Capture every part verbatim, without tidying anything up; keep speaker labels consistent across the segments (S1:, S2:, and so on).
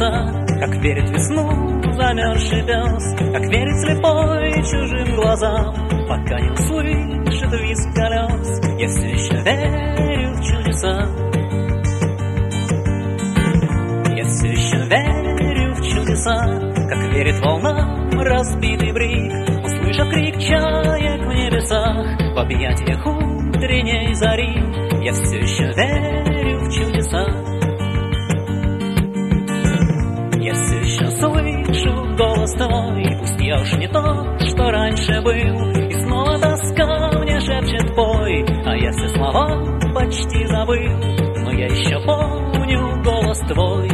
S1: чудеса, как верит в весну замерзший пес, как верит слепой чужим глазам, пока не услышит визг колес. Я все еще верю в чудеса. Я все еще верю в чудеса, как верит волна разбитый брик, услышав крик чаек в небесах, в объятиях утренней зари. Я все еще верю в чудеса. Я все еще слышу голос твой, пусть я уж не то, что раньше был, и снова тоска мне шепчет пой, а я все слова почти забыл, но я еще помню голос твой.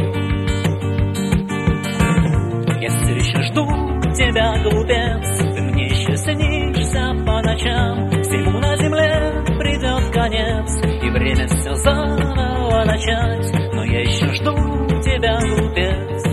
S1: Я все еще жду тебя, глупец, ты мне еще снишься по ночам, всему на земле придет конец, и время все заново начать, но я еще жду тебя, глупец.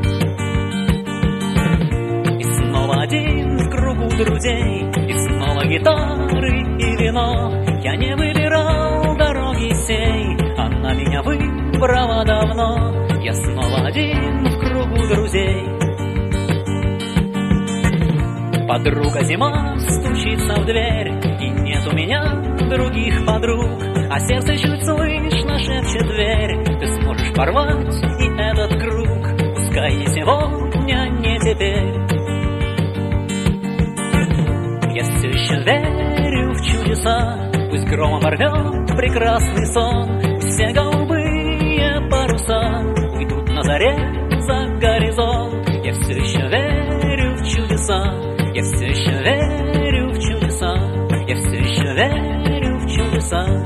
S1: И снова один в кругу друзей, и снова гитары и вино. Я не выбирал дороги сей, она меня выбрала давно. Я снова один в кругу друзей. Подруга зима стучится в дверь, и нет у меня других подруг, а сердце чуть слышно шепчет дверь. Ты сможешь порвать и этот круг, пускай не сегодня, не теперь. Я все еще верю в чудеса, пусть громом рвет прекрасный сон, все голубые паруса уйдут на заре за горизонт. Я все еще верю в чудеса. Я все еще верю в чудеса. Я все еще верю в чудеса.